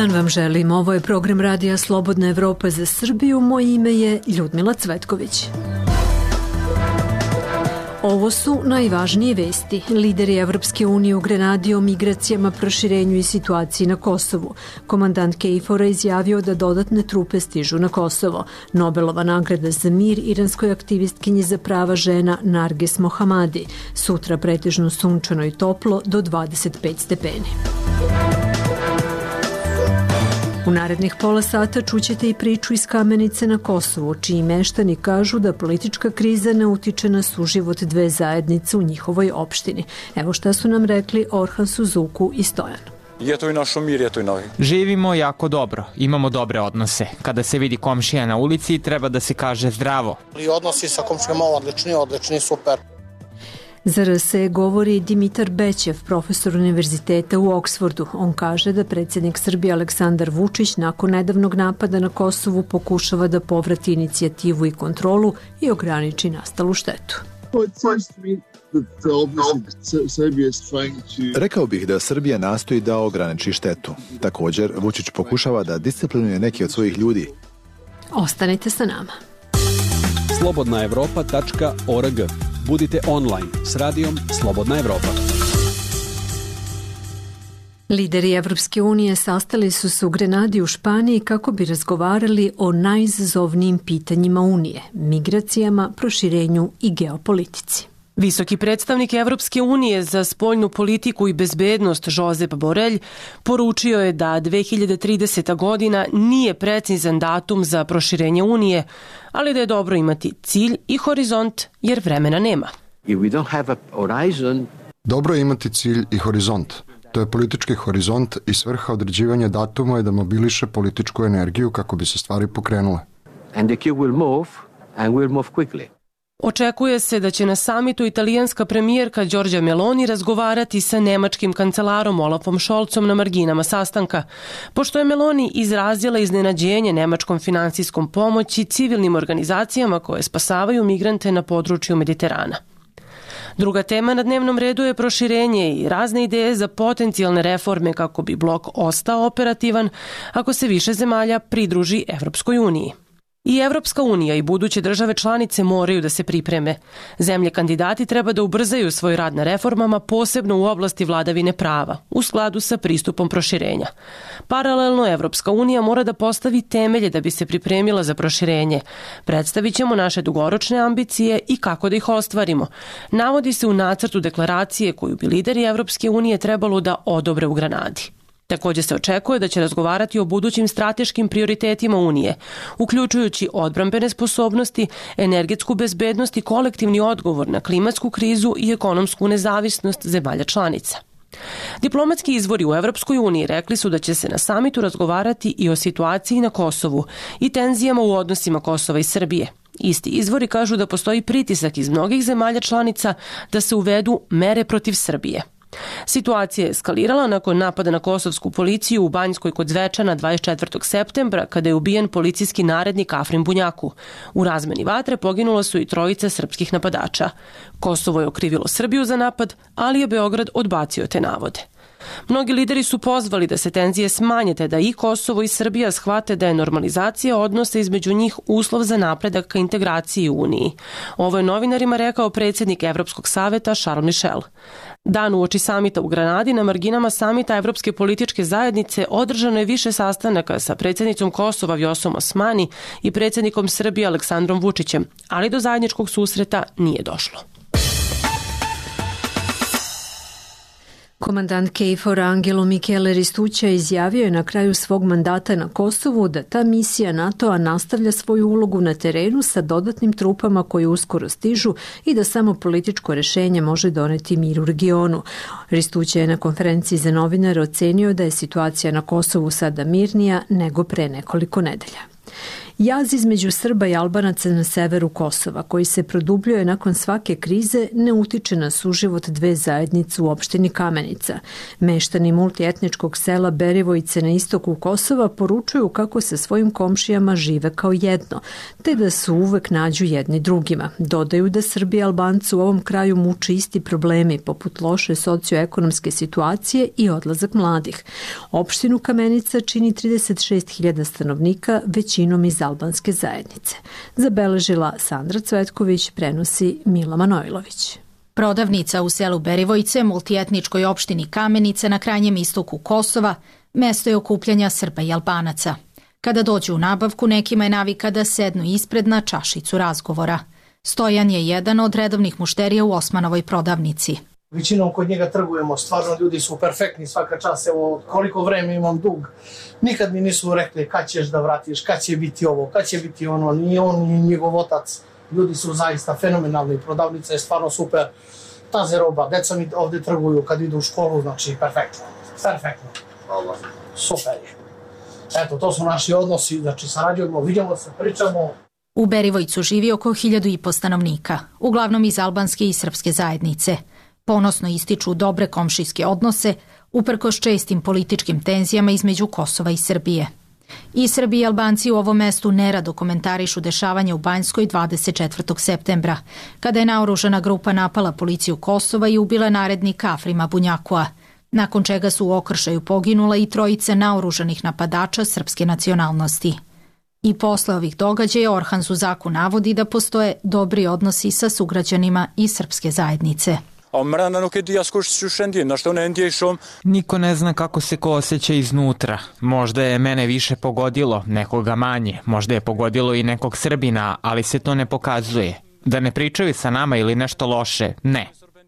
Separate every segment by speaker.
Speaker 1: dan vam želim. Ovo je program Radija Slobodna Evropa za Srbiju. Moje ime je Ljudmila Cvetković. Ovo su najvažnije vesti. Lideri Evropske unije u Grenadi o migracijama, proširenju i situaciji na Kosovu. Komandant KFOR-a izjavio da dodatne trupe stižu na Kosovo. Nobelova nagrada za mir iranskoj aktivistkinji za prava žena Narges Mohamadi. Sutra pretežno sunčano i toplo do 25 stepeni. U narednih pola sata čućete i priču iz Kamenice na Kosovu, čiji meštani kažu da politička kriza ne utiče na suživot dve zajednice u njihovoj opštini. Evo šta su nam rekli Orhan Suzuku i Stojan.
Speaker 2: Živimo jako dobro, imamo dobre odnose. Kada se vidi komšija na ulici, treba da se kaže zdravo.
Speaker 3: Odnosi sa komšijama odlični, super.
Speaker 1: Za RS govori Dimitar Bećev, profesor univerziteta u Oksfordu. On kaže da predsjednik Srbije Aleksandar Vučić nakon nedavnog napada na Kosovu pokušava da povrati inicijativu i kontrolu i ograniči nastalu štetu.
Speaker 4: Rekao bih da Srbija nastoji da ograniči štetu. Također, Vučić pokušava da disciplinuje neki od svojih ljudi.
Speaker 1: Ostanite sa nama.
Speaker 5: slobodnaevropa.org. Budite online s radijom Slobodna Evropa.
Speaker 1: Lideri Evropske unije sastali su se u Grenadi u Španiji kako bi razgovarali o najizazovnijim pitanjima Unije, migracijama, proširenju i geopolitici.
Speaker 6: Visoki predstavnik Evropske unije za spoljnu politiku i bezbednost Josep Borrell poručio je da 2030. godina nije precizan datum za proširenje Unije, ali da je dobro imati cilj i horizont jer vremena nema.
Speaker 7: Dobro je imati cilj i horizont. To je politički horizont i svrha određivanja datuma je da mobiliše političku energiju kako bi se stvari pokrenule.
Speaker 6: Očekuje se da će na samitu italijanska premijerka Giorgia Meloni razgovarati sa nemačkim kancelarom Olafom Scholzom na marginama sastanka, pošto je Meloni izrazila iznenađenje nemačkom finansijskom pomoći civilnim organizacijama koje spasavaju migrante na području Mediterana. Druga tema na dnevnom redu je proširenje i razne ideje za potencijalne reforme kako bi blok ostao operativan ako se više zemalja pridruži Evropskoj uniji. I Evropska unija i buduće države članice moraju da se pripreme. Zemlje kandidati treba da ubrzaju svoj rad na reformama, posebno u oblasti vladavine prava, u skladu sa pristupom proširenja. Paralelno, Evropska unija mora da postavi temelje da bi se pripremila za proširenje. Predstavit ćemo naše dugoročne ambicije i kako da ih ostvarimo. Navodi se u nacrtu deklaracije koju bi lideri Evropske unije trebalo da odobre u Granadi. Također se očekuje da će razgovarati o budućim strateškim prioritetima Unije, uključujući odbrambene sposobnosti, energetsku bezbednost i kolektivni odgovor na klimatsku krizu i ekonomsku nezavisnost zemalja članica. Diplomatski izvori u Evropskoj uniji rekli su da će se na samitu razgovarati i o situaciji na Kosovu i tenzijama u odnosima Kosova i Srbije. Isti izvori kažu da postoji pritisak iz mnogih zemalja članica da se uvedu mere protiv Srbije. Situacija je eskalirala nakon napada na kosovsku policiju u Banjskoj kod Zvečana 24. septembra kada je ubijen policijski narednik Afrim Bunjaku. U razmeni vatre poginula su i trojica srpskih napadača. Kosovo je okrivilo Srbiju za napad, ali je Beograd odbacio te navode. Mnogi lideri su pozvali da se tenzije smanje te da i Kosovo i Srbija shvate da je normalizacija odnosa između njih uslov za napredak ka integraciji u Uniji. Ovo je novinarima rekao predsjednik Evropskog saveta Charles Michel. Dan uoči samita u Granadi na marginama samita Evropske političke zajednice održano je više sastanaka sa predsjednicom Kosova Vjosom Osmani i predsjednikom Srbije Aleksandrom Vučićem, ali do zajedničkog susreta nije došlo.
Speaker 1: Komandant KFOR-a Angelo Michele Ristuccia izjavio je na kraju svog mandata na Kosovu da ta misija NATO-a nastavlja svoju ulogu na terenu sa dodatnim trupama koji uskoro stižu i da samo političko rješenje može doneti mir u regionu. Ristuccia je na konferenciji za novinare ocenio da je situacija na Kosovu sada mirnija nego pre nekoliko nedelja. Jaz između Srba i Albanaca na severu Kosova, koji se produbljuje nakon svake krize, ne utiče na suživot dve zajednice u opštini Kamenica. Meštani multietničkog sela Berivojice na istoku Kosova poručuju kako sa svojim komšijama žive kao jedno, te da su uvek nađu jedni drugima. Dodaju da Srbi i Albanci u ovom kraju muče isti problemi, poput loše socioekonomske situacije i odlazak mladih. Opštinu Kamenica čini 36.000 stanovnika, većinom iz albanske zajednice. Zabeležila Sandra Cvetković, prenosi Mila Manojlović.
Speaker 8: Prodavnica u selu Berivojice, multietničkoj opštini Kamenica na krajnjem istoku Kosova, mesto je okupljanja Srba i Albanaca. Kada dođu u nabavku, nekima je navika da sednu ispred na čašicu razgovora. Stojan je jedan od redovnih mušterija u Osmanovoj prodavnici.
Speaker 3: Većinom kod njega trgujemo, stvarno ljudi su perfektni svaka čas, evo koliko vreme imam dug. Nikad mi nisu rekli kad ćeš da vratiš, kad će biti ovo, kad će biti ono, ni on ni njegov otac. Ljudi su zaista fenomenalni, prodavnica je stvarno super, taze roba, deca mi ovde trguju kad idu u školu, znači perfektno, super je. Eto, to su naši odnosi, znači sarađujemo, vidimo se, pričamo.
Speaker 8: U Berivojcu živi oko 1.500 stanovnika, uglavnom iz albanske i srpske zajednice. Ponosno ističu dobre komšijske odnose, uprkos čestim političkim tenzijama između Kosova i Srbije. I Srbi i Albanci u ovom mestu nerado komentarišu dešavanja u Banjskoj 24. septembra, kada je naoružana grupa napala policiju Kosova i ubila narednika Afrima Bunjakua, nakon čega su u okršaju poginula i trojica naoružanih napadača srpske nacionalnosti. I posle ovih događaja Orhan Zuzaku navodi da postoje dobri odnosi sa sugrađanima i srpske zajednice.
Speaker 2: Niko ne zna kako se ko osjeća iznutra. Možda je mene više pogodilo, nekoga manje. Možda je pogodilo i nekog Srbina, ali se to ne pokazuje. Da ne pričaju sa nama ili nešto loše, ne.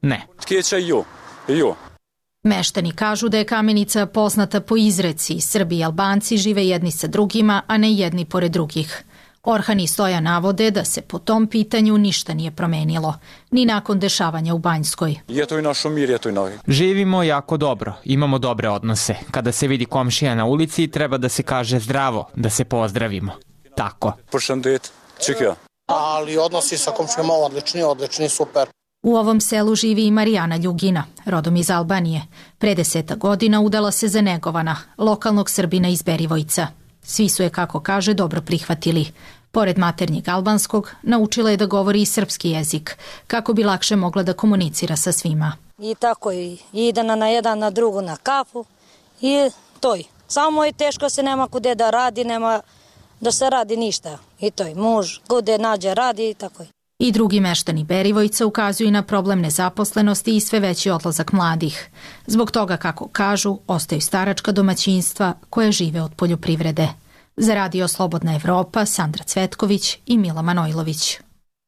Speaker 8: Meštani kažu da je Kamenica poznata po izreci Srbi i Albanci žive jedni sa drugima, a ne jedni pored drugih. Orhan i Stoja navode da se po tom pitanju ništa nije promenilo, ni nakon dešavanja u Banjskoj.
Speaker 2: Živimo jako dobro, imamo dobre odnose. Kada se vidi komšija na ulici, treba da se kaže zdravo, da se pozdravimo. Tako.
Speaker 3: Ali odnosi sa komšijama odlični, super.
Speaker 8: U ovom selu živi i Marijana Ljugina, rodom iz Albanije. Pre 10 godina udala se za Negovana, lokalnog Srbina iz Berivojca. Svi su je, kako kaže, dobro prihvatili. Pored maternjeg albanskog, naučila je da govori i srpski jezik, kako bi lakše mogla da komunicira sa svima.
Speaker 9: I tako i ide na jedan, na drugu, na kafu i to je. Samo je teško, se nema kude da radi, nema da se radi ništa. I to je, muž kude nađe radi i tako je.
Speaker 8: I drugi meštani Berivojca ukazuju na problem nezaposlenosti i sve veći odlazak mladih. Zbog toga, kako kažu, ostaju staračka domaćinstva koje žive od poljoprivrede. Za Radio Slobodna Evropa, Sandra Cvetković i Mila Manojlović.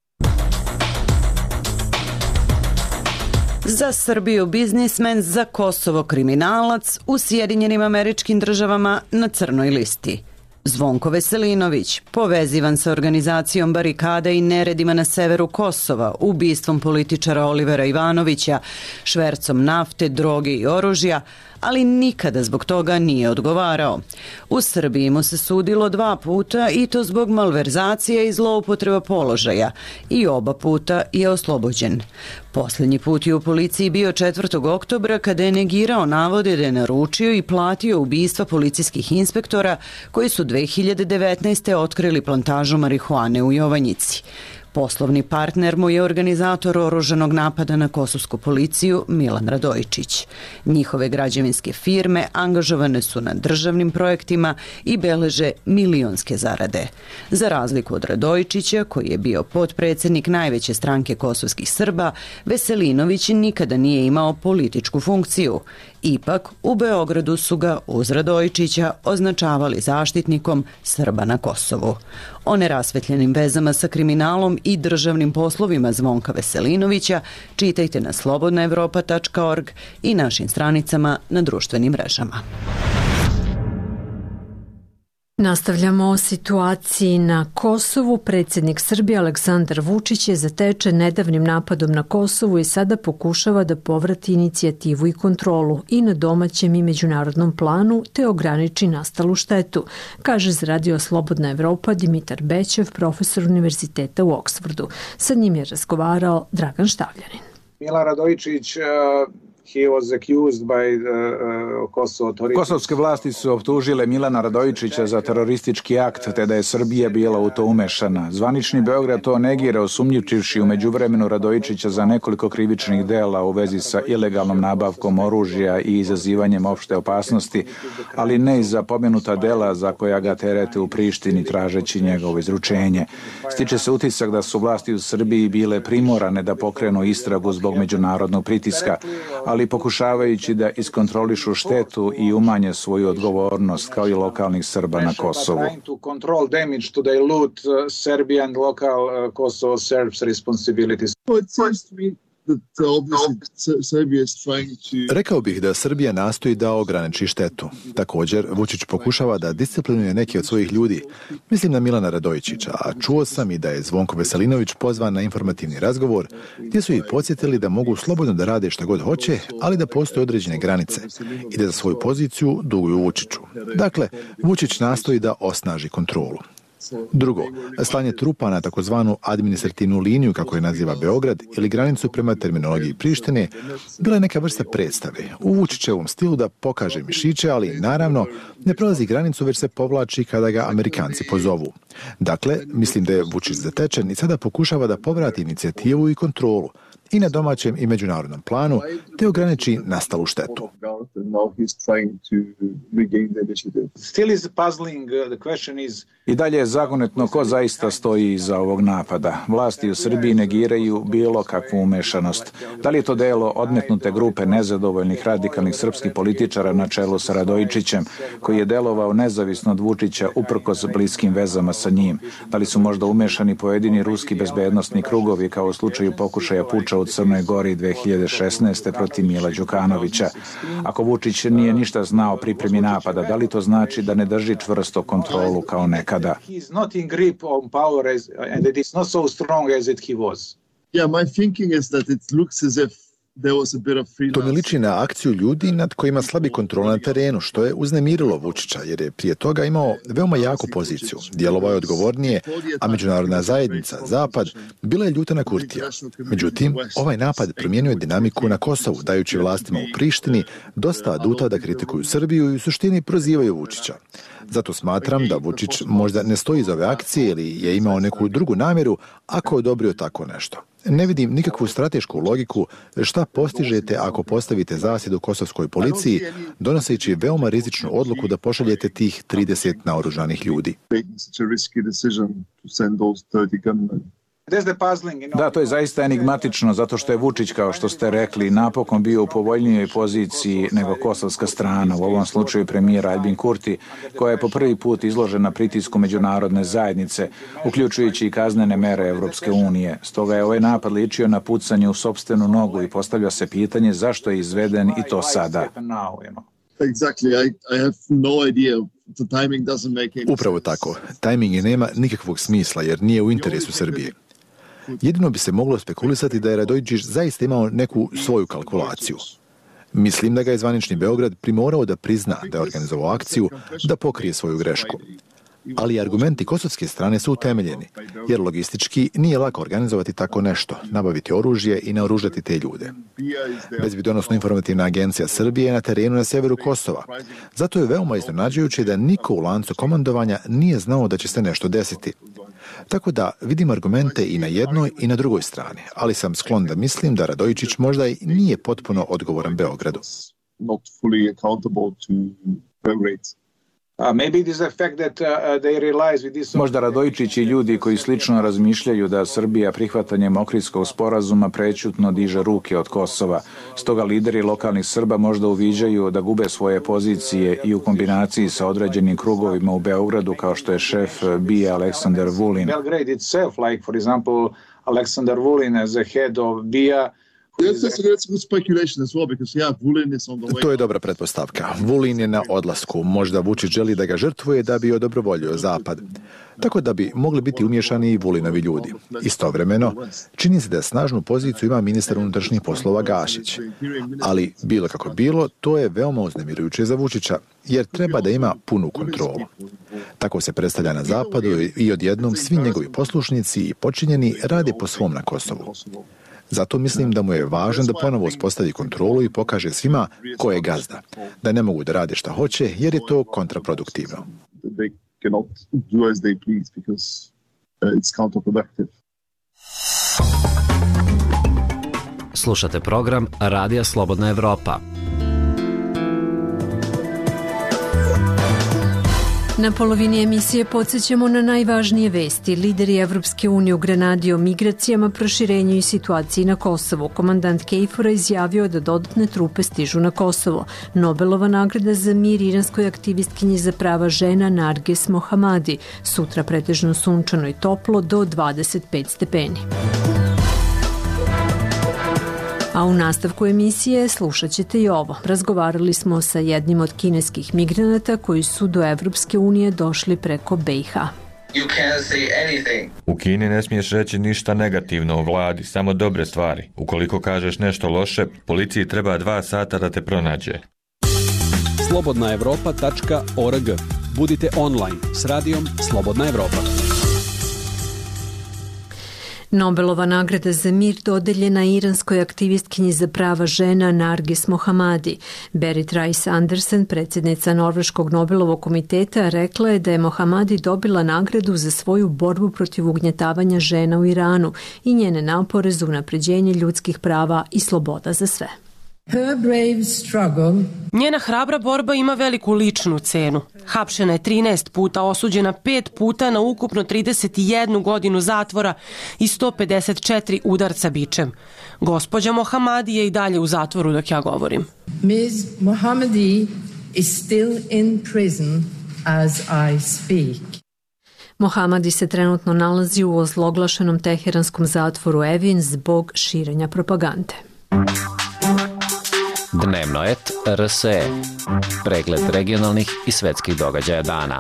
Speaker 10: Za Srbiju biznismen, za Kosovo kriminalac, u Sjedinjenim Američkim Državama na crnoj listi. Zvonko Veselinović, povezivan sa organizacijom barikada i neredima na severu Kosova, ubistvom političara Olivera Ivanovića, švercom nafte, droge i oružja, ali nikada zbog toga nije odgovarao. U Srbiji mu se sudilo 2 puta i to zbog malverzacije i zloupotreba položaja i oba puta je oslobođen. Posljednji put je u policiji bio 4. oktobra kada je negirao navode da je naručio i platio ubistva policijskih inspektora koji su 2019. otkrili plantažu marihuane u Jovanjici. Poslovni partner mu je organizator oružanog napada na kosovsku policiju Milan Radojičić. Njihove građevinske firme angažovane su na državnim projektima i beleže milionske zarade. Za razliku od Radojičića, koji je bio potpredsednik najveće stranke kosovskih Srba, Veselinović nikada nije imao političku funkciju. Ipak, u Beogradu su ga uz Radojičića označavali zaštitnikom Srba na Kosovu. O nerasvetljenim vezama sa kriminalom i državnim poslovima Zvonka Veselinovića čitajte na slobodnaevropa.org i našim stranicama na društvenim mrežama.
Speaker 1: Nastavljamo o situaciji na Kosovu. Predsjednik Srbije Aleksandar Vučić je zatečen nedavnim napadom na Kosovu i sada pokušava da povrati inicijativu i kontrolu i na domaćem i međunarodnom planu te ograniči nastalu štetu, kaže za Radio Slobodna Evropa Dimitar Bećev, profesor univerziteta u Oksfordu. Sa njim je razgovarao Dragan Štavljanin.
Speaker 11: Milan Radojičić he was accused by Kosovo authorities. Kosovske vlasti su optužile Milana Radojičića za teroristički akt, te da je Srbija bila u to umešana. Zvanični Beograd to negira, osumnjičivši u međuvremenu Radojičića za nekoliko krivičnih dela u vezi sa ilegalnom nabavkom oružja i izazivanjem opšte opasnosti, ali ne i za pomenuta dela za koja ga terete u Prištini tražeći njegovo izručenje. Stiče se utisak da su vlasti u Srbiji bile primorane da pokrenu istragu zbog međunarodnog pritiska, ali pokušavajući da iskontrolišu štetu i umanje svoju odgovornost kao i lokalnih Srba na Kosovu.
Speaker 4: Rekao bih da Srbija nastoji da ograniči štetu. Također, Vučić pokušava da disciplinuje neke od svojih ljudi. Mislim na Milana Radojičića, a čuo sam i da je Zvonko Veselinović pozvan na informativni razgovor, gdje su ih podsjetili da mogu slobodno da rade šta god hoće, ali da postoje određene granice i da za svoju poziciju duguju Vučiću. Dakle, Vučić nastoji da osnaži kontrolu. Drugo, slanje trupa na takozvanu administrativnu liniju, kako je naziva Beograd, ili granicu prema terminologiji Prištine, bila je neka vrsta predstave u Vučićevom stilu da pokaže mišiće, ali naravno ne prelazi granicu, već se povlači kada ga Amerikanci pozovu. Dakle, mislim da je Vučić zatečen i sada pokušava da povrati inicijativu i kontrolu i na domaćem i međunarodnom planu, te ograniči nastalu štetu.
Speaker 11: I dalje je zagonetno ko zaista stoji iza ovog napada. Vlasti u Srbiji negiraju bilo kakvu umešanost. Da li je to delo odmetnute grupe nezadovoljnih radikalnih srpskih političara na čelu sa Radojičićem, koji je delovao nezavisno od Vučića uprkos bliskim vezama sa njim? Da li su možda umešani pojedini ruski bezbednosni krugovi kao u slučaju pokušaja puča u Crnoj Gori 2016. protiv Mila Đukanovića? Ako Vučić nije ništa znao o pripremi napada, da li to znači da ne drži čvrsto kontrolu kao nekada?
Speaker 4: To mi liči na akciju ljudi nad kojima slabi kontrola na terenu, što je uznemirilo Vučića, jer je prije toga imao veoma jaku poziciju. Djelovao je odgovornije, a međunarodna zajednica, Zapad, bila je ljuta na Kurtija. Međutim, ovaj napad promijenio je dinamiku na Kosovu, dajući vlastima u Prištini dosta aduta da kritikuju Srbiju i u suštini prozivaju Vučića. Zato smatram da Vučić možda ne stoji iza ove akcije ili je imao neku drugu namjeru ako je odobrio tako nešto. Ne vidim nikakvu stratešku logiku šta postižete ako postavite zasjedu kosovskoj policiji, donoseći veoma rizičnu odluku da pošaljete tih 30 naoružanih ljudi.
Speaker 11: Da, to je zaista enigmatično, zato što je Vučić, kao što ste rekli, napokon bio u povoljnijoj poziciji nego kosovska strana, u ovom slučaju premijer Albin Kurti, koja je po prvi put izložena pritisku međunarodne zajednice, uključujući i kaznene mere Evropske unije. Stoga je ovaj napad ličio na pucanje u sopstvenu nogu i postavlja se pitanje zašto je izveden i to sada.
Speaker 4: Upravo tako. Tajming nema nikakvog smisla jer nije u interesu Srbije. Jedino bi se moglo spekulisati da je Radojičić zaista imao neku svoju kalkulaciju. Mislim da ga je zvanični Beograd primorao da prizna da je organizovao akciju, da pokrije svoju grešku. Ali argumenti kosovske strane su utemeljeni, jer logistički nije lako organizovati tako nešto, nabaviti oružje i naoružati te ljude. Bezbjednosno informativna agencija Srbije je na terenu na severu Kosova. Zato je veoma iznenađujuće da niko u lancu komandovanja nije znao da će se nešto desiti. Tako da vidim argumente i na jednoj i na drugoj strani, ali sam sklon da mislim da Radojičić možda i nije potpuno odgovoran Beogradu.
Speaker 11: Možda Radojičić i ljudi koji slično razmišljaju da Srbija prihvatanjem Ohridskog sporazuma prećutno diže ruke od Kosova. Stoga lideri lokalnih Srba možda uviđaju da gube svoje pozicije i u kombinaciji sa određenim krugovima u Beogradu, kao što je šef BIA Aleksandar Vulin. Belgrade itself, like for example Aleksandar Vulin as a head of BIA,
Speaker 4: To je dobra pretpostavka. Vulin je na odlasku. Možda Vučić želi da ga žrtvuje da bi odobrovoljio Zapad. Tako da bi mogli biti umješani i Vulinovi ljudi. Istovremeno, čini se da snažnu poziciju ima ministar unutrašnjih poslova Gašić. Ali, bilo kako bilo, to je veoma uznemirujuće za Vučića, jer treba da ima punu kontrolu. Tako se predstavlja na Zapadu i odjednom svi njegovi poslušnici i počinjeni rade po svom na Kosovu. Zato mislim da mu je važno da ponovo uspostavi kontrolu i pokaže svima ko je gazda, da ne mogu da rade šta hoće jer je to kontraproduktivno.
Speaker 12: Slušate program Radija Slobodna Evropa.
Speaker 1: Na polovini emisije podsjećamo na najvažnije vesti. Lideri Evropske unije u Grenadi o migracijama, proširenju i situaciji na Kosovu. Komandant KFOR-a izjavio da dodatne trupe stižu na Kosovo. Nobelova nagrada za mir iranskoj aktivistkinji za prava žena Narges Mohammadi. Sutra pretežno sunčano i toplo do 25 stepeni. A u nastavku emisije slušat ćete i ovo. Razgovarali smo sa jednim od kineskih migranata koji su do Evropske unije došli preko BiH.
Speaker 13: U Kini ne smiješ reći ništa negativno o vladi, samo dobre stvari. Ukoliko kažeš nešto loše, policiji treba 2 sata da te pronađe.
Speaker 5: slobodnaevropa.org. Budite online s radijom Slobodna Evropa.
Speaker 1: Nobelova nagrada za mir dodeljena iranskoj aktivistkinji za prava žena Narges Mohammadi. Berit Reiss-Andersen, predsjednica Norveškog Nobelovog komiteta, rekla je da je Mohammadi dobila nagradu za svoju borbu protiv ugnjetavanja žena u Iranu i njene napore za unapređenje ljudskih prava i sloboda za sve.
Speaker 6: Njena hrabra borba ima veliku ličnu cenu. Hapšena je 13 puta, osuđena 5 puta na ukupno 31 godinu zatvora i 154 udarca bičem. Gospođa Mohammadi je i dalje u zatvoru dok ja govorim.
Speaker 14: Ms. Mohammadi is still in prison as I speak.
Speaker 1: Mohammadi se trenutno nalazi u ozloglašenom teheranskom zatvoru Evin zbog širenja propagande.
Speaker 12: Dnevnoet RSE. Pregled regionalnih i svetskih događaja dana.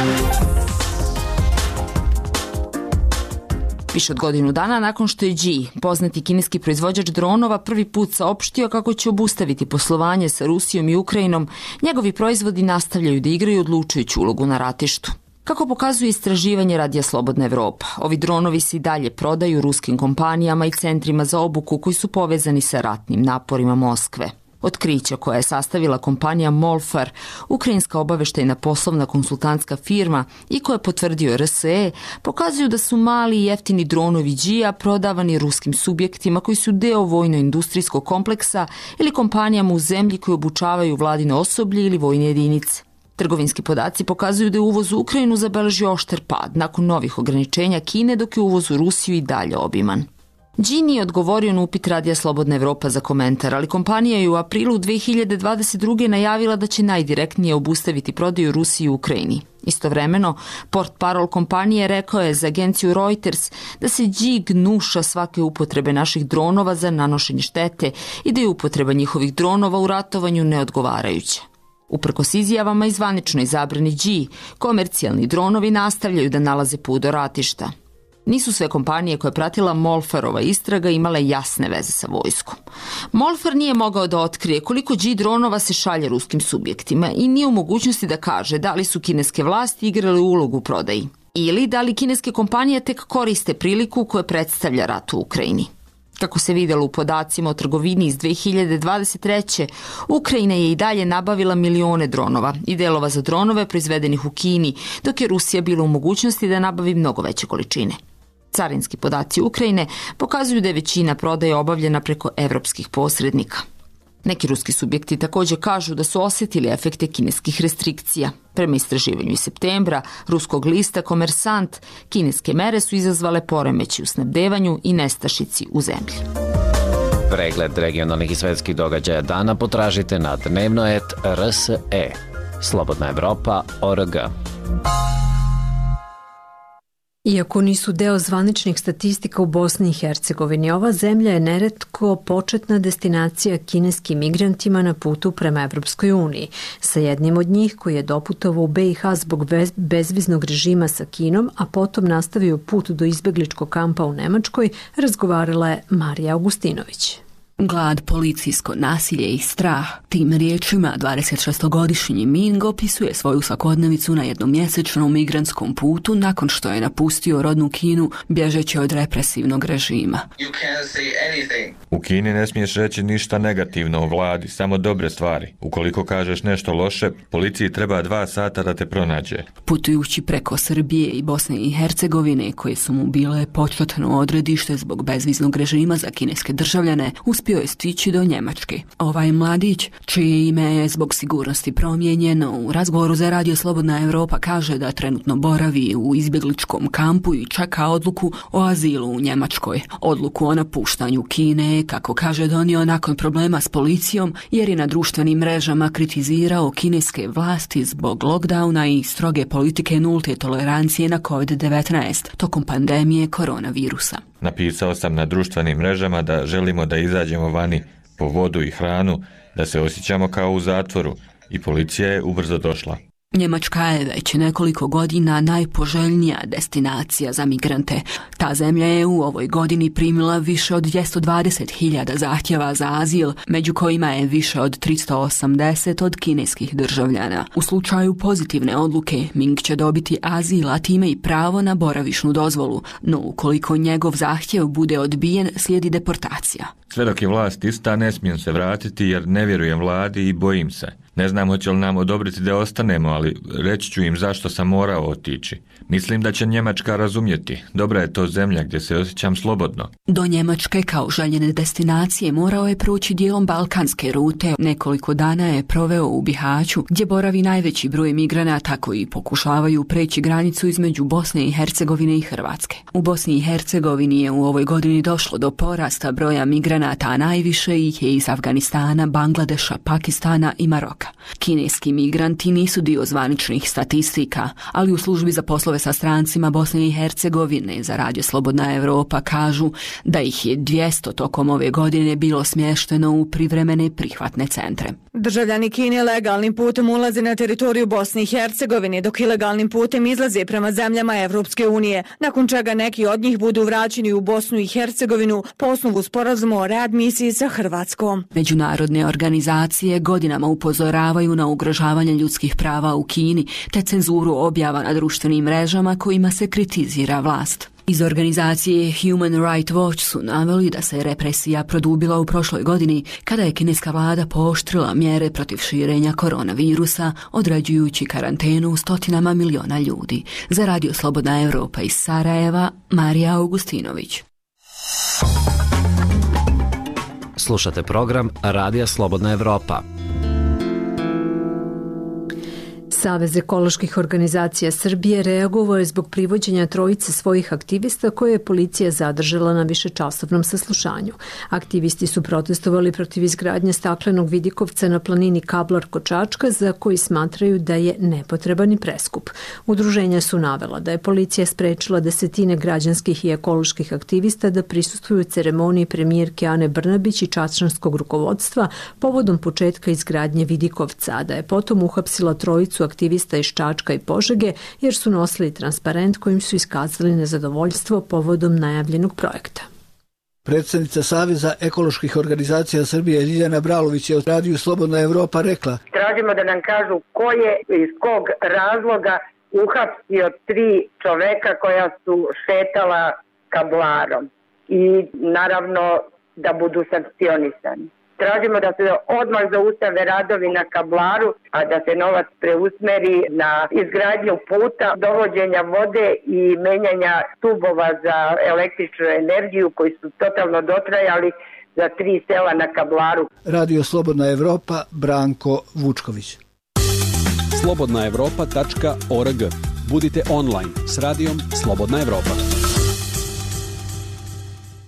Speaker 15: Više od godinu dana nakon što je GE, poznati kineski proizvođač dronova, prvi put saopštio kako će obustaviti poslovanje sa Rusijom i Ukrajinom, njegovi proizvodi nastavljaju da igraju odlučujuću ulogu na ratištu. Kako pokazuje istraživanje Radija Slobodna Evropa, ovi dronovi se i dalje prodaju ruskim kompanijama i centrima za obuku koji su povezani sa ratnim naporima Moskve. Otkrića koja je sastavila kompanija Molfar, ukrajinska obaveštajna poslovna konsultantska firma i koja je potvrdio RSE, pokazuju da su mali i jeftini dronovi GE-a prodavani ruskim subjektima koji su deo vojno-industrijskog kompleksa ili kompanijama u zemlji koji obučavaju vladino osoblje ili vojne jedinice. Trgovinski podaci pokazuju da je uvoz u Ukrajinu zabeležio oštar pad nakon novih ograničenja Kine, dok je uvoz u Rusiju i dalje obiman. GE nije odgovorio na upit Radija Slobodna Evropa za komentar, ali kompanija je u aprilu 2022. najavila da će najdirektnije obustaviti prodaju Rusiji i Ukrajini. Istovremeno, portparol kompanije rekao je za agenciju Reuters da se GE gnuša svake upotrebe naših dronova za nanošenje štete i da je upotreba njihovih dronova u ratovanju neodgovarajuća. Uprkos izjavama i zvaničnoj zabrani GE, komercijalni dronovi nastavljaju da nalaze put do ratišta. Nisu sve kompanije koje je pratila Molfarova istraga imale jasne veze sa vojskom. Molfar nije mogao da otkrije koliko GE dronova se šalje ruskim subjektima i nije u mogućnosti da kaže da li su kineske vlasti igrale ulogu u prodaji ili da li kineske kompanije tek koriste priliku koja predstavlja rat u Ukrajini. Kako se vidjelo u podacima o trgovini iz 2023. Ukrajina je i dalje nabavila milione dronova i delova za dronove proizvedenih u Kini, dok je Rusija bila u mogućnosti da nabavi mnogo veće količine. Carinski podaci Ukrajine pokazuju da je većina prodaje obavljena preko evropskih posrednika. Neki ruski subjekti također kažu da su osjetili efekte kineskih restrikcija. Prema istraživanju iz septembra ruskog lista Komersant, kineske mere su izazvale poremeći u snabdevanju i nestašici u zemlji.
Speaker 12: Pregled regionalnih i svetskih događaja dana potražite na Dnevnoet RSE. Slobodnaevropa.org.
Speaker 1: Iako nisu deo zvaničnih statistika u Bosni i Hercegovini, ova zemlja je neretko početna destinacija kineskim migrantima na putu prema Evropskoj uniji. Sa jednim od njih koji je doputovao u BiH zbog bezviznog režima sa Kinom, a potom nastavio put do izbegličkog kampa u Nemačkoj, razgovarala je Marija Augustinović.
Speaker 16: Glad, policijsko nasilje i strah. Tim riječima 26-godišnji Ming opisuje svoju svakodnevicu na jednomjesečnom migrantskom putu nakon što je napustio rodnu Kinu bježeći od represivnog režima.
Speaker 13: U Kini ne smiješ reći ništa negativno o vladi, samo dobre stvari. Ukoliko kažeš nešto loše, policiji treba 2 sata da te pronađe.
Speaker 16: Putujući preko Srbije i Bosne i Hercegovine, koje su mu bile početno odredište zbog bezviznog režima za kineske državljane, uspio je stići do Njemačke. Ovaj mladić, čije ime je zbog sigurnosti promijenjeno, u razgovoru za Radio Slobodna Evropa kaže da trenutno boravi u izbjegličkom kampu i čeka odluku o azilu u Njemačkoj. Odluku o napuštanju Kine, kako kaže, donio nakon problema s policijom jer je na društvenim mrežama kritizirao kineske vlasti zbog lockdowna i stroge politike nulte tolerancije na COVID-19 tokom pandemije koronavirusa.
Speaker 13: Napisao sam na društvenim mrežama da želimo da izađemo vani po vodu i hranu, da se osjećamo kao u zatvoru i policija je ubrzo došla.
Speaker 16: Njemačka je već nekoliko godina najpoželjnija destinacija za migrante. Ta zemlja je u ovoj godini primila više od 220.000 zahtjeva za azil, među kojima je više od 380 od kineskih državljana. U slučaju pozitivne odluke, Ming će dobiti azil, a time i pravo na boravišnu dozvolu, no ukoliko njegov zahtjev bude odbijen, slijedi deportacija.
Speaker 13: Sve dok je vlast ista, ne smijem se vratiti jer ne vjerujem vladi i bojim se. Ne znam hoće li nam odobriti da ostanemo, ali reći ću im zašto sam morao otići. Mislim da će Njemačka razumjeti. Dobra je to zemlja gdje se osjećam slobodno.
Speaker 16: Do Njemačke kao željene destinacije morao je proći dijelom balkanske rute. Nekoliko dana je proveo u Bihaću, gdje boravi najveći broj migranata koji pokušavaju preći granicu između Bosne i Hercegovine i Hrvatske. U Bosni i Hercegovini je u ovoj godini došlo do porasta broja migranata, a najviše ih je iz Afganistana, Bangladeša, Pakistana i Maroka. Kineski migranti nisu dio zvaničnih statistika, ali u službi za poslove sa strancima Bosne i Hercegovine za Radio Slobodna Evropa kažu da ih je 200 tokom ove godine bilo smješteno u privremene prihvatne centre.
Speaker 17: Državljani Kine legalnim putem ulaze na teritoriju Bosne i Hercegovine, dok ilegalnim putem izlaze prema zemljama Evropske unije, nakon čega neki od njih budu vraćeni u Bosnu i Hercegovinu po osnovu sporazuma o readmisiji sa Hrvatskom.
Speaker 16: Međunarodne organizacije godinama upozoravaju na ugrožavanje ljudskih prava u Kini te cenzuru objava na društvenim mrežama kojima se kritizira vlast. Iz organizacije Human Rights Watch su naveli da se represija produbila u prošloj godini kada je kineska vlada pooštrila mjere protiv širenja koronavirusa, određujući karantenu stotinama miliona ljudi. Za Radio Slobodna Evropa iz Sarajeva, Marija Augustinović.
Speaker 12: Slušate program Radija Slobodna Evropa.
Speaker 1: Savez ekoloških organizacija Srbije reagovao je zbog privođenja trojice svojih aktivista koje je policija zadržala na višečasovnom saslušanju. Aktivisti su protestovali protiv izgradnje staklenog vidikovca na planini Kablar kod Čačka, za koji smatraju da je nepotreban i preskup. Udruženja su navela da je policija sprečila desetine građanskih i ekoloških aktivista da prisustvuju ceremoniji premijerke Ane Brnabić i čačanskog rukovodstva povodom početka izgradnje vidikovca, a da je potom uhapsila trojicu aktivista iz Čačka i Požege jer su nosili transparent kojim su iskazali nezadovoljstvo povodom najavljenog projekta.
Speaker 18: Predsjednica Saveza ekoloških organizacija Srbije Ljiljana Bralović je u Radiju Slobodna Evropa rekla:
Speaker 19: Tražimo da nam kažu ko je iz kog razloga uhapsio 3 čoveka koja su šetala Kablarom i naravno da budu sankcionisani. Tražimo da se odmah zaustave radovi na Kablaru, a da se novac preusmeri na izgradnju puta, dovođenja vode i menjanja stubova za električnu energiju koji su totalno dotrajali za 3 sela na Kablaru.
Speaker 18: Radio Slobodna Evropa, Branko Vučković.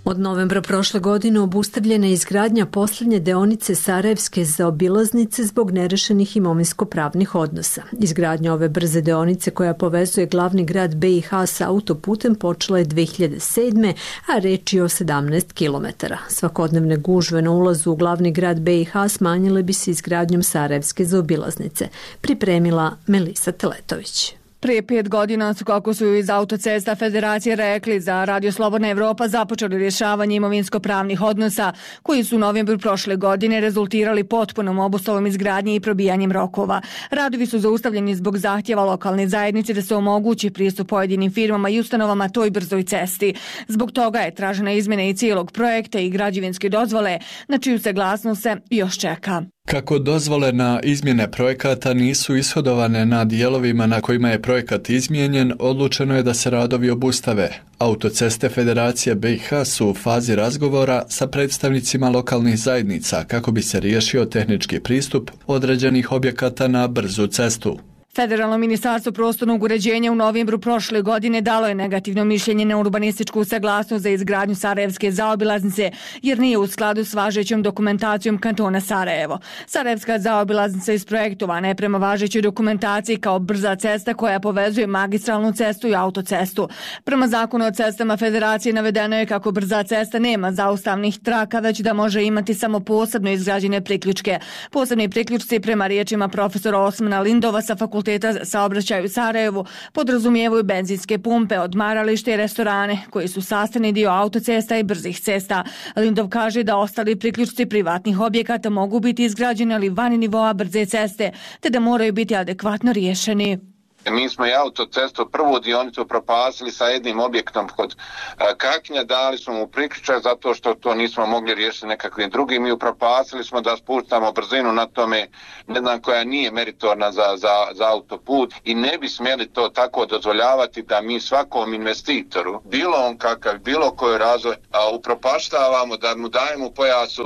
Speaker 1: Od novembra prošle godine obustavljena je izgradnja poslednje deonice Sarajevske zaobilaznice zbog nerešenih imovinsko-pravnih odnosa. Izgradnja ove brze deonice koja povezuje glavni grad BiH sa autoputem počela je 2007. a reč je o 17 km. Svakodnevne gužve na ulazu u glavni grad BiH smanjile bi se izgradnjom Sarajevske zaobilaznice, pripremila Melisa Teletović.
Speaker 17: Prije 5 godina su, kako su iz Autocesta Federacije rekli, za Radio Slobodna Evropa započeli rješavanje imovinsko-pravnih odnosa koji su u novembru prošle godine rezultirali potpunom obustavom izgradnje i probijanjem rokova. Radovi su zaustavljeni zbog zahtjeva lokalne zajednice da se omogući pristup pojedinim firmama i ustanovama toj brzoj cesti. Zbog toga je tražena izmjena i cijelog projekta i građevinske dozvole, na čiju saglasnost se još čeka.
Speaker 20: Kako dozvole na izmjene projekata nisu ishodovane na dijelovima na kojima je projekat izmijenjen, odlučeno je da se radovi obustave. Autoceste Federacije BiH su u fazi razgovora sa predstavnicima lokalnih zajednica kako bi se riješio tehnički pristup određenih objekata na brzu cestu.
Speaker 17: Federalno ministarstvo prostornog uređenja u novembru prošle godine dalo je negativno mišljenje na urbanističku saglasnost za izgradnju Sarajevske zaobilaznice jer nije u skladu s važećom dokumentacijom kantona Sarajevo. Sarajevska zaobilaznica isprojektovana je prema važećoj dokumentaciji kao brza cesta koja povezuje magistralnu cestu i autocestu. Prema zakonu o cestama Federacije navedeno je kako brza cesta nema zaustavnih traka, već da može imati samo posebno izgrađene priključke. Posebni priključci, prema riječima profesora Osmana Lindova sa Fakulteta saobraćaja u Sarajevu, podrazumijevaju benzinske pumpe, odmaralište i restorane koji su sastavni dio autocesta i brzih cesta. Lindov kaže da ostali priključci privatnih objekata mogu biti izgrađeni ali van nivoa brze ceste, te da moraju biti adekvatno riješeni.
Speaker 21: Mi smo i autocestu prvu dionicu propasili sa jednim objektom kod Kaknja, dali smo mu priključak zato što to nismo mogli riješiti nekakvim drugim i upropasili smo da spuštamo brzinu na tome, ne znam, koja nije meritorna za autoput i ne bi smjeli to tako dozvoljavati da mi svakom investitoru, bilo on kakav, bilo koji razvoj, upropaštavamo, da mu dajemo u pojasu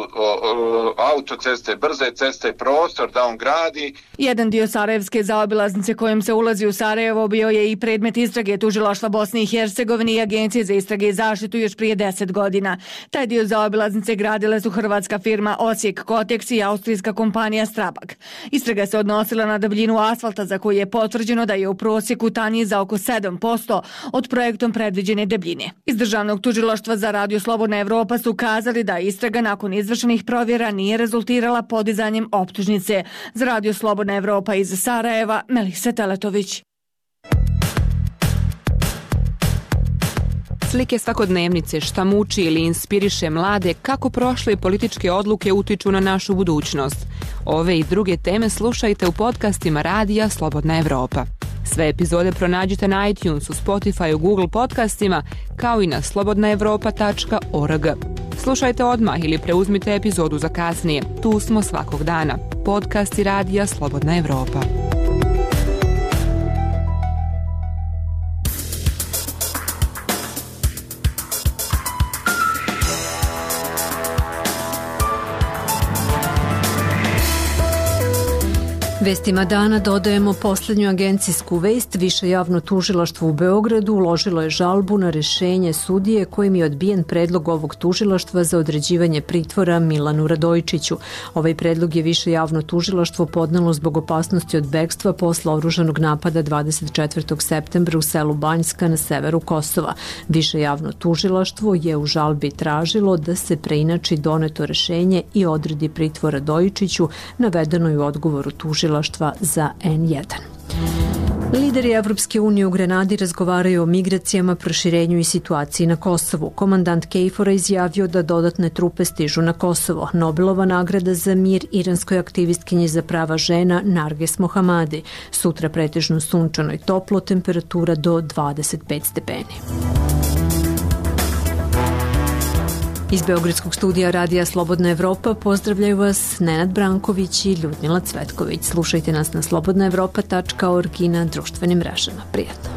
Speaker 21: autoceste, brze ceste, prostor da on gradi.
Speaker 17: Jedan dio Sarajevske zaobilaznice kojim se ulazi u Sarajevo bio je i predmet istrage tužilaštva Bosne i Hercegovine i Agencije za istrage i zaštitu još prije 10 godina. Taj dio zaobilaznice gradile su hrvatska firma Osijek Koteks i austrijska kompanija Strabag. Istraga se odnosila na debljinu asfalta za koju je potvrđeno da je u prosjeku tanji za oko 7% od projektom predviđene debljine. Iz državnog tužilaštva za Radio Slobodna Evropa su kazali da istraga nakon izvršenih provjera nije rezultirala podizanjem optužnice. Za Radio Slobodna Evropa iz Sarajeva, Melisa Teletović.
Speaker 22: Slike svakodnevnice, šta muči ili inspiriše mlade, kako prošle političke odluke utiču na našu budućnost. Ove i druge teme slušajte u podcastima Radija Slobodna Evropa. Sve epizode pronađite na iTunesu, Spotify, Google podcastima, kao i na slobodnaevropa.org. Slušajte odmah ili preuzmite epizodu za kasnije. Tu smo svakog dana. Podcasti Radija Slobodna Evropa.
Speaker 1: Vestima dana dodajemo posljednju agencijsku vest. Više javno tužilaštvo u Beogradu uložilo je žalbu na rješenje sudije kojim je odbijen predlog ovog tužilaštva za određivanje pritvora Milanu Radojičiću. Ovaj predlog je više javno tužilaštvo podnelo zbog opasnosti od bekstva posle oružanog napada 24. septembra u selu Banjska na severu Kosova. Više javno tužilaštvo je u žalbi tražilo da se preinači doneto rješenje i odredi pritvor Radojičiću, navedeno je u odgovoru tužilaštva za N1. Lideri Evropske unije u Grenadi razgovaraju o migracijama, proširenju i situaciji na Kosovu. Komandant KFOR-a izjavio da dodatne trupe stižu na Kosovo. Nobelova nagrada za mir iranskoj aktivistkinji za prava žena Narges Mohamadi. Sutra pretežno sunčano i toplo, temperatura do 25 stepeni. Iz Beogradskog studija Radija Slobodna Evropa pozdravljaju vas Nenad Branković i Ljudmila Cvetković. Slušajte nas na slobodnaevropa.org i na društvenim mrežama. Prijatno.